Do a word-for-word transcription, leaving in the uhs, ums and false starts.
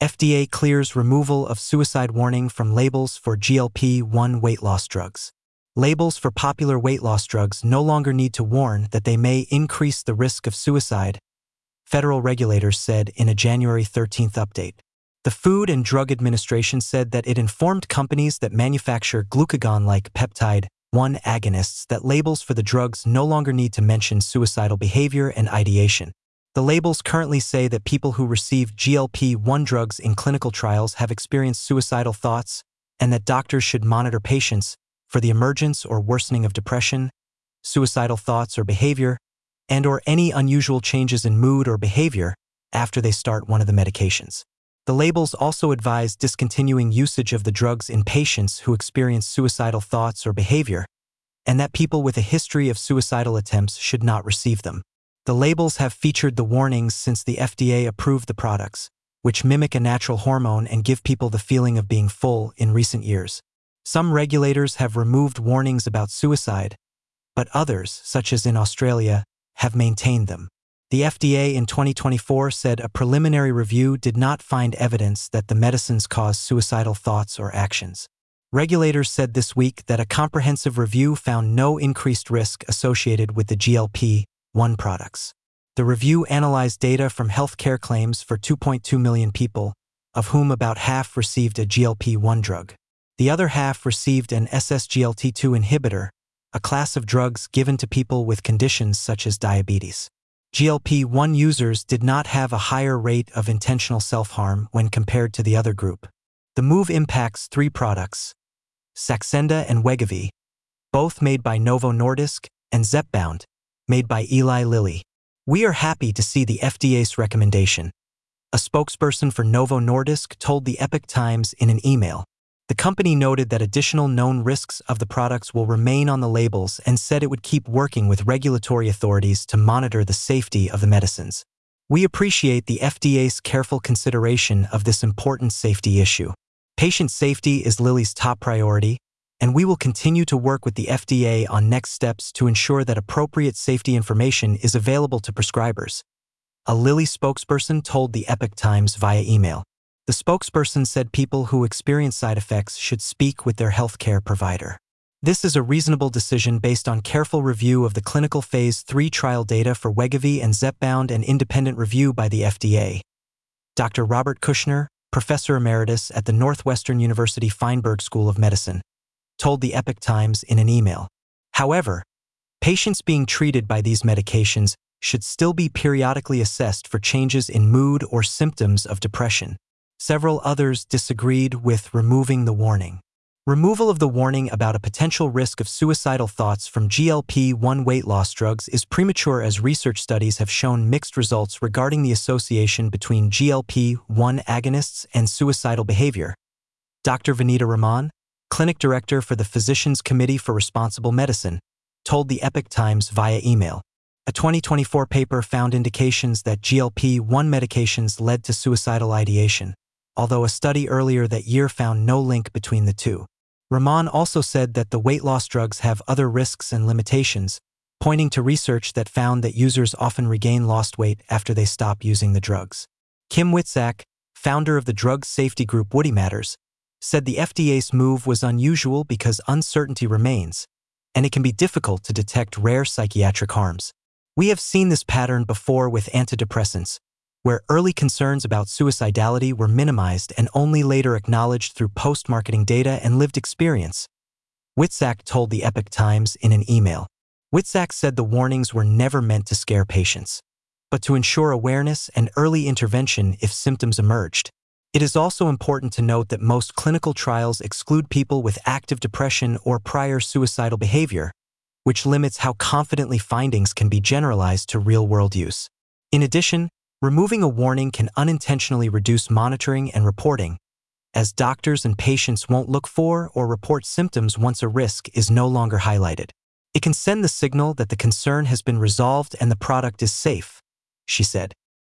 F D A clears removal of suicide warning from labels for G L P one weight loss drugs. Labels for popular weight loss drugs no longer need to warn that they may increase the risk of suicide, federal regulators said in a January thirteenth update. The Food and Drug Administration said that it informed companies that manufacture glucagon-like peptide one agonists that labels for the drugs no longer need to mention suicidal behavior and ideation. The labels currently say that people who receive G L P one drugs in clinical trials have experienced suicidal thoughts and that doctors should monitor patients for the emergence or worsening of depression, suicidal thoughts or behavior, and or any unusual changes in mood or behavior after they start one of the medications. The labels also advise discontinuing usage of the drugs in patients who experience suicidal thoughts or behavior, and that people with a history of suicidal attempts should not receive them. The labels have featured the warnings since the F D A approved the products, which mimic a natural hormone and give people the feeling of being full in recent years. Some regulators have removed warnings about suicide, but others, such as in Australia, have maintained them. The F D A in twenty twenty-four said a preliminary review did not find evidence that the medicines cause suicidal thoughts or actions. Regulators said this week that a comprehensive review found no increased risk associated with the G L P one products. The review analyzed data from healthcare claims for two point two million people, of whom about half received a G L P one drug. The other half received an S S G L T two inhibitor, a class of drugs given to people with conditions such as diabetes. G L P one users did not have a higher rate of intentional self-harm when compared to the other group. The move impacts three products, Saxenda and Wegovy, both made by Novo Nordisk, and Zepbound, made by Eli Lilly. We are happy to see the F D A's recommendation, a spokesperson for Novo Nordisk told the Epoch Times in an email. The company noted that additional known risks of the products will remain on the labels and said it would keep working with regulatory authorities to monitor the safety of the medicines. We appreciate the F D A's careful consideration of this important safety issue. Patient safety is Lilly's top priority, and we will continue to work with the F D A on next steps to ensure that appropriate safety information is available to prescribers, a Lilly spokesperson told the Epoch Times via email. The spokesperson said people who experience side effects should speak with their healthcare provider. This is a reasonable decision based on careful review of the clinical phase three trial data for Wegovy and Zepbound and independent review by the F D A. Doctor Robert Kushner, professor emeritus at the Northwestern University Feinberg School of Medicine, told the Epoch Times in an email. However, patients being treated by these medications should still be periodically assessed for changes in mood or symptoms of depression. Several others disagreed with removing the warning. Removal of the warning about a potential risk of suicidal thoughts from G L P one weight loss drugs is premature as research studies have shown mixed results regarding the association between G L P one agonists and suicidal behavior. Doctor Vanita Raman, clinic director for the Physicians Committee for Responsible Medicine, told the Epoch Times via email. A twenty twenty-four paper found indications that G L P one medications led to suicidal ideation, although a study earlier that year found no link between the two. Rahman also said that the weight loss drugs have other risks and limitations, pointing to research that found that users often regain lost weight after they stop using the drugs. Kim Witzak, founder of the drug safety group Woody Matters, said the F D A's move was unusual because uncertainty remains, and it can be difficult to detect rare psychiatric harms. We have seen this pattern before with antidepressants, where early concerns about suicidality were minimized and only later acknowledged through post-marketing data and lived experience, Witzak told the Epoch Times in an email. Witzak said the warnings were never meant to scare patients, but to ensure awareness and early intervention if symptoms emerged. It is also important to note that most clinical trials exclude people with active depression or prior suicidal behavior, which limits how confidently findings can be generalized to real-world use. In addition, removing a warning can unintentionally reduce monitoring and reporting, as doctors and patients won't look for or report symptoms once a risk is no longer highlighted. It can send the signal that the concern has been resolved and the product is safe, she said.